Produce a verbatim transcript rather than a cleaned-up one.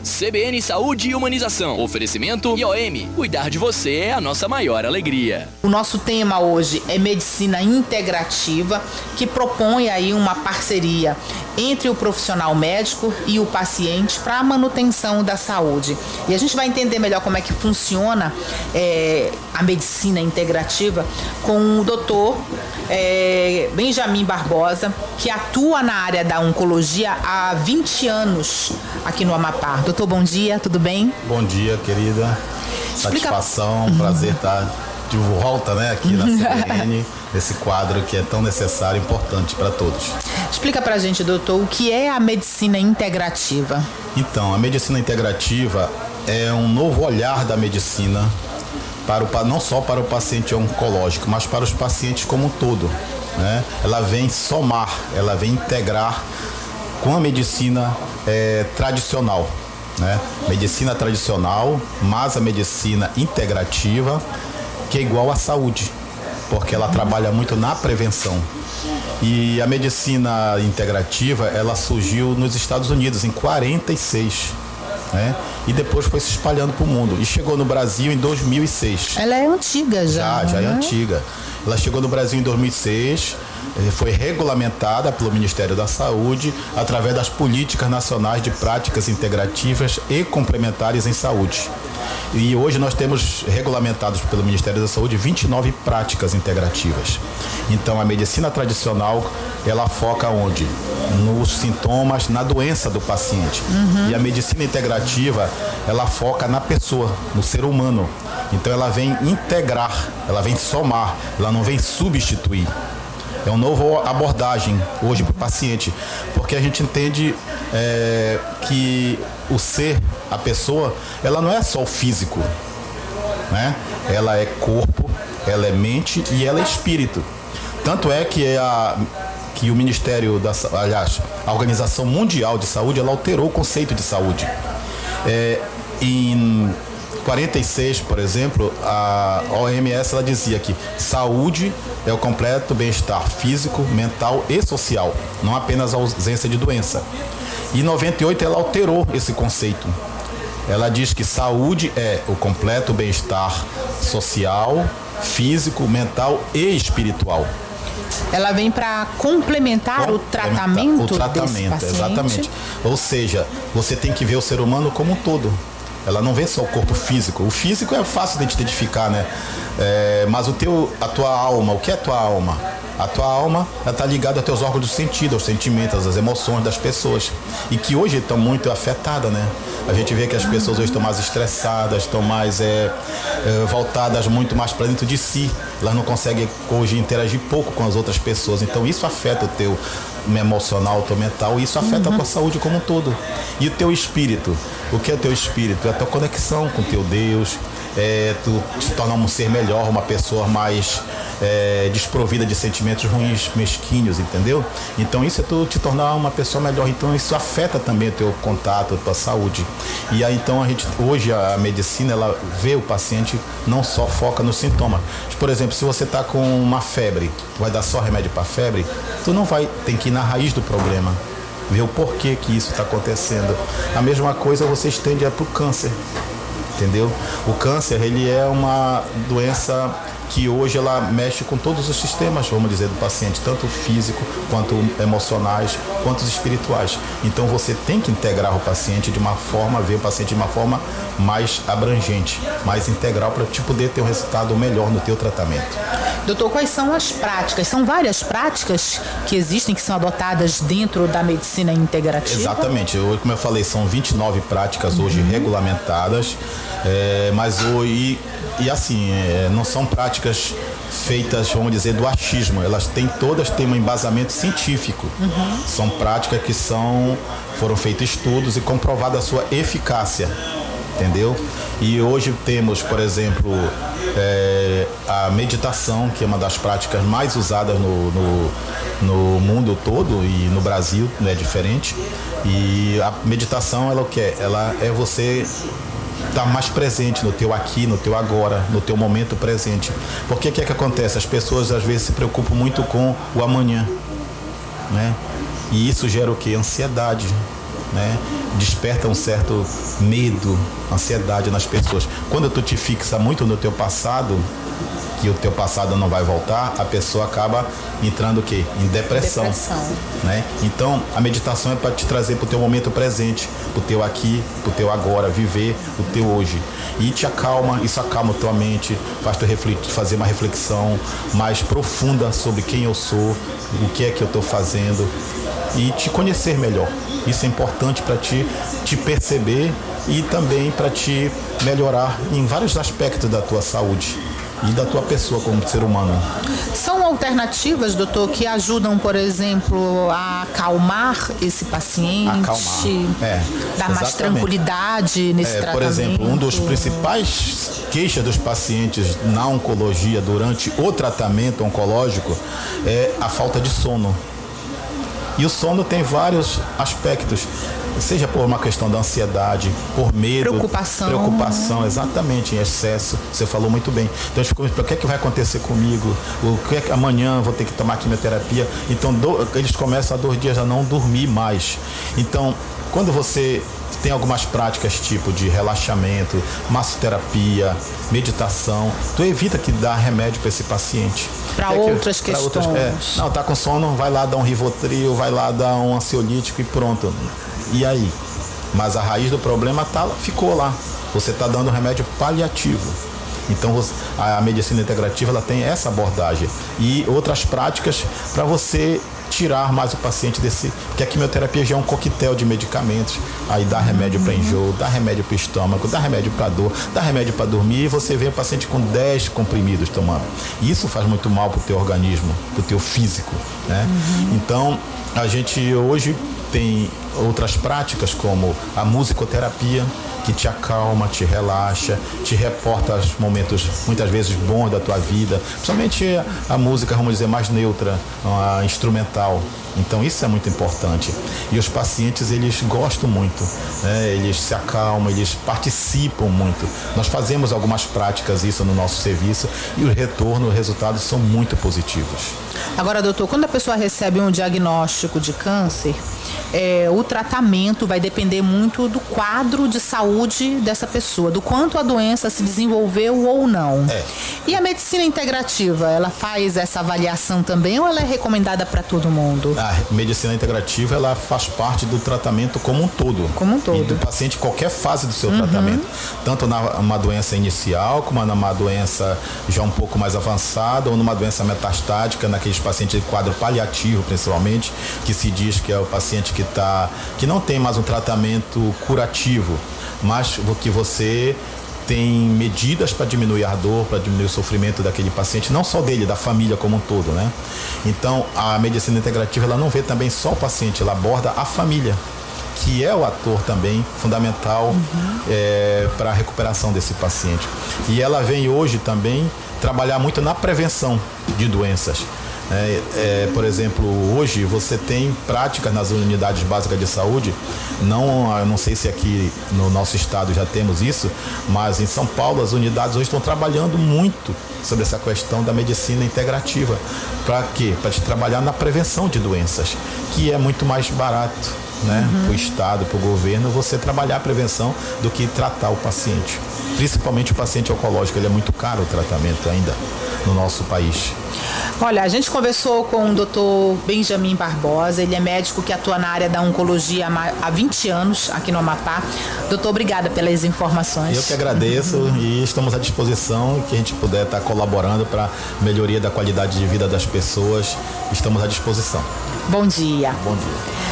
C B N Saúde e Humanização. Oferecimento I O M. Cuidar de você é a nossa maior alegria. O nosso tema hoje é medicina integrativa, que propõe aí uma parceria entre o profissional médico e o paciente para a manutenção da saúde. E a gente vai entender melhor como é que funciona é, a medicina integrativa com o doutor é, Benjamin Barbosa, que atua na área da oncologia há vinte anos aqui no Amapá. Doutor, bom dia, tudo bem? Bom dia, querida. Explica... Satisfação, prazer estar de volta, né, aqui na C B N, nesse quadro que é tão necessário e importante para todos. Explica pra gente, doutor, o que é a medicina integrativa? Então, a medicina integrativa é um novo olhar da medicina, para o, não só para o paciente oncológico, mas para os pacientes como um todo, né? Ela vem somar, ela vem integrar com a medicina é, tradicional, né? Medicina tradicional, mas a medicina integrativa, que é igual à saúde, porque ela trabalha muito na prevenção. E a medicina integrativa, ela surgiu nos Estados Unidos em quarenta e seis, né? E depois foi se espalhando para o mundo e chegou no Brasil em dois mil e seis. Ela é antiga já. Já, já né? é antiga. Ela chegou no Brasil em dois mil e seis, foi regulamentada pelo Ministério da Saúde através das políticas nacionais de práticas integrativas e complementares em saúde. E hoje nós temos regulamentados pelo Ministério da Saúde vinte e nove práticas integrativas. Então a medicina tradicional, ela foca onde? Nos sintomas, na doença do paciente. Uhum. E a medicina integrativa, ela foca na pessoa, no ser humano. Então ela vem integrar, ela vem somar, ela não vem substituir. É uma nova abordagem hoje para o paciente, porque a gente entende é, que o ser, a pessoa, ela não é só o físico, né? Ela é corpo, ela é mente e ela é espírito. Tanto é que, é a, que o Ministério da aliás, a Organização Mundial de Saúde, ela alterou o conceito de saúde. É, em quarenta e seis, por exemplo, a O M S ela dizia que saúde é o completo bem-estar físico, mental e social, não apenas a ausência de doença. E em noventa e oito ela alterou esse conceito. Ela diz que saúde é o completo bem-estar social, físico, mental e espiritual. Ela vem para complementar, complementar o tratamento, o tratamento desse paciente. Exatamente. Ou seja, você tem que ver o ser humano como um todo. Ela não vê só o corpo físico. O físico é fácil de identificar, né? É, mas o teu, a tua alma, o que é a tua alma? A tua alma está ligada aos teus órgãos do sentido, aos sentimentos, às emoções das pessoas. E que hoje estão muito afetadas, né? A gente vê que as pessoas hoje estão mais estressadas, estão mais é, é, voltadas muito mais para dentro de si. Elas não conseguem hoje interagir pouco com as outras pessoas. Então isso afeta o teu emocional, o teu mental, e isso afeta uhum. a tua saúde como um todo. E o teu espírito? O que é o teu espírito? É a tua conexão com o teu Deus, é tu te tornar um ser melhor, uma pessoa mais é, desprovida de sentimentos ruins, mesquinhos, entendeu? Então isso é tu te tornar uma pessoa melhor. Então isso afeta também o teu contato, a tua saúde. E aí então a gente, hoje a medicina, ela vê o paciente, não só foca no sintoma. Por exemplo, se você está com uma febre, vai dar só remédio para febre, tu não vai, tem que ir na raiz do problema, ver o porquê que isso está acontecendo. A mesma coisa você estende para o câncer, entendeu? O câncer, ele é uma doença que hoje ela mexe com todos os sistemas, vamos dizer, do paciente, tanto físico, quanto emocionais, quanto os espirituais. Então você tem que integrar o paciente de uma forma, ver o paciente de uma forma mais abrangente, mais integral, para te poder ter um resultado melhor no teu tratamento. Doutor, quais são as práticas? São várias práticas que existem, que são adotadas dentro da medicina integrativa? Exatamente. Eu, como eu falei, são vinte e nove práticas hoje uhum. regulamentadas, é, mas hoje, e assim, é, não são práticas feitas, vamos dizer, do achismo. Elas têm, todas têm um embasamento científico. Uhum. São práticas que são, foram feitos estudos e comprovada a sua eficácia. Entendeu? E hoje temos, por exemplo, é, a meditação, que é uma das práticas mais usadas no, no, no mundo todo, e no Brasil não é diferente. E a meditação, ela o que é? Ela é você estar mais presente no teu aqui, no teu agora, no teu momento presente. Porque o que é que acontece? As pessoas às vezes se preocupam muito com o amanhã, né? E isso gera o quê? Ansiedade. né? Desperta um certo medo, ansiedade nas pessoas. Quando tu te fixa muito no teu passado, que o teu passado não vai voltar, a pessoa acaba entrando o quê? Em depressão. Depressão. Né? Então, a meditação é para te trazer para o teu momento presente, para o teu aqui, para o teu agora, viver o teu hoje. E te acalma, isso acalma a tua mente, faz tu refletir, fazer uma reflexão mais profunda sobre quem eu sou, o que é que eu estou fazendo e te conhecer melhor. Isso é importante para ti te perceber e também para te melhorar em vários aspectos da tua saúde e da tua pessoa como ser humano. São alternativas, doutor, que ajudam, por exemplo, a acalmar esse paciente, acalmar. É, dar mais tranquilidade nesse é, tratamento? Por exemplo, um dos principais queixas dos pacientes na oncologia durante o tratamento oncológico é a falta de sono. E o sono tem vários aspectos, seja por uma questão da ansiedade, por medo, preocupação, preocupação exatamente, em excesso, você falou muito bem. Então eles ficam, o que é que vai acontecer comigo? O que é que amanhã eu vou ter que tomar quimioterapia? Então do, eles começam há dois dias a não dormir mais. Então, quando você tem algumas práticas tipo de relaxamento, massoterapia, meditação, tu evita que dá remédio para esse paciente. Para é outras que, questões. Outras, é, não, tá com sono, vai lá dar um Rivotril, vai lá dar um ansiolítico e pronto. E aí? Mas a raiz do problema tá, ficou lá. Você está dando remédio paliativo. Então a medicina integrativa ela tem essa abordagem e outras práticas para você tirar mais o paciente desse, porque a quimioterapia já é um coquetel de medicamentos, aí dá remédio para enjoo, dá remédio para estômago, dá remédio para dor, dá remédio para dormir e você vê o paciente com dez comprimidos tomando. E isso faz muito mal para o teu organismo, para o teu físico, né? Uhum. Então a gente hoje tem outras práticas como a musicoterapia, que te acalma, te relaxa, te reporta os momentos muitas vezes bons da tua vida, principalmente a música, vamos dizer, mais neutra, a instrumental. Então isso é muito importante. E os pacientes, eles gostam muito, né? Eles se acalmam, eles participam muito. Nós fazemos algumas práticas isso no nosso serviço e o retorno, os resultados são muito positivos. Agora, doutor, quando a pessoa recebe um diagnóstico de câncer, é, o tratamento vai depender muito do quadro de saúde dessa pessoa, do quanto a doença se desenvolveu ou não. É. E a medicina integrativa, ela faz essa avaliação também ou ela é recomendada para todo mundo? A medicina integrativa, ela faz parte do tratamento como um todo. Como um todo. E do paciente, qualquer fase do seu uhum. tratamento. Tanto numa doença inicial, como numa doença já um pouco mais avançada, ou numa doença metastática, naqueles pacientes de quadro paliativo, principalmente, que se diz que é o paciente que, tá, que não tem mais um tratamento curativo, mas que você tem medidas para diminuir a dor, para diminuir o sofrimento daquele paciente, não só dele, da família como um todo, né? Então, a medicina integrativa, ela não vê também só o paciente, ela aborda a família, que é o ator também fundamental uhum. é, para a recuperação desse paciente. E ela vem hoje também trabalhar muito na prevenção de doenças. É, é, por exemplo, hoje você tem práticas nas unidades básicas de saúde, não, eu não sei se aqui no nosso estado já temos isso, mas em São Paulo as unidades hoje estão trabalhando muito sobre essa questão da medicina integrativa. Para quê? Para te trabalhar na prevenção de doenças, que é muito mais barato, né? Uhum. Para o estado, para o governo, você trabalhar a prevenção do que tratar o paciente. Principalmente o paciente oncológico, ele é muito caro o tratamento ainda no nosso país. Olha, a gente conversou com o doutor Benjamin Barbosa, ele é médico que atua na área da oncologia há vinte anos aqui no Amapá. Doutor, obrigada pelas informações. Eu que agradeço uhum. e estamos à disposição, que a gente puder estar colaborando para a melhoria da qualidade de vida das pessoas, estamos à disposição. Bom dia. Bom dia.